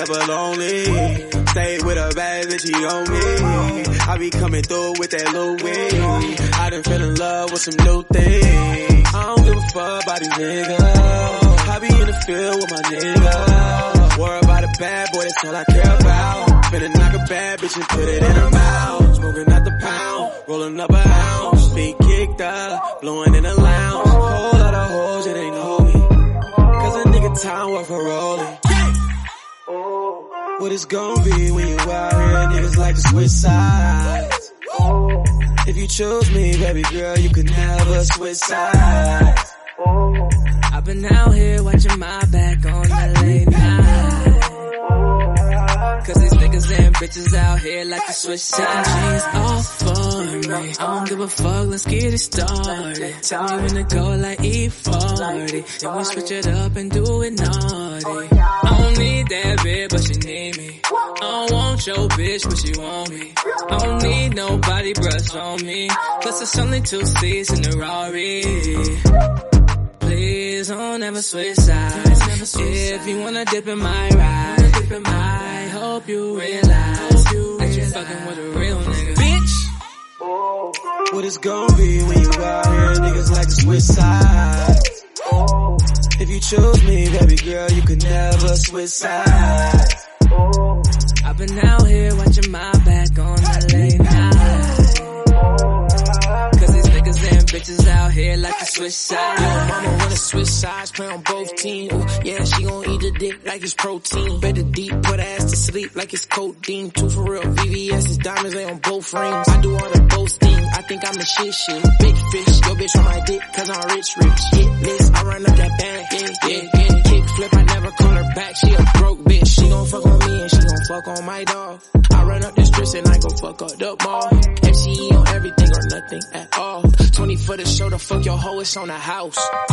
never lonely. Stay with a bad bitch, he on me. I be coming through with that Louis. I done fell in love with some new things. I don't give a fuck about these niggas. I be in the field with my niggas. Worry about a bad boy, that's all I care about. Finna knock a bad bitch and put it in her mouth. Smoking out the pound, rolling up a ounce. Feet kicked up, blowing in the lounge. Whole lot of hoes, it ain't know me. Cause a nigga time worth a rolling. What it's gon' be when you out here, niggas like to switch sides. If you choose me, baby girl, you could never switch sides. I've been out here watching my back on the late night. Cause these niggas and bitches out here like to switch sides. She's all for me, I don't give a fuck, let's get it started. Tell me when to go like E40. Then we switch it up and do it naughty. I don't need that bitch, but she need me. I don't want your bitch, but she want me. I don't need nobody brush on me. Plus it's only 2 seats in the Rari. Please don't ever switch sides. If you wanna dip in my ride, I hope you realize that you fucking with a real nigga. Bitch! What it's gon' be when you out here, niggas like to switch sides. If you choose me, baby girl, you could never switch sides. I've been out here watching my back on the late night. Cause these niggas and bitches out here like to switch sides. Mama wanna switch sides, play on both teams. Ooh, yeah, she gon' eat the dick like it's protein. Better deep, put her ass to sleep like it's codeine. 2 for real, VVS is diamonds, they on both rings. I do all the boasting, I think I'm the shit. Big fish, your bitch on my dick, cause I'm rich. Hit miss, I run up that bag, yeah. Kick flip, I never call her back, she a broke bitch. She gon' fuck on me and she gon' fuck on my dog. I run up the streets and I gon' fuck up the mall. FCE on everything or nothing at all. 20 for the show, the fuck your hoe, it's on the house.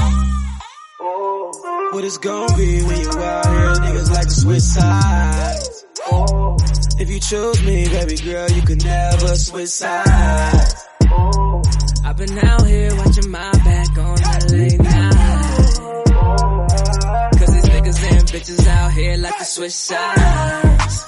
What it's gon' be when you out here, niggas like to switch sides. If you choose me, baby girl, you could never switch sides. I've been out here watching my back on the late night. Cause these niggas and bitches out here like to switch sides.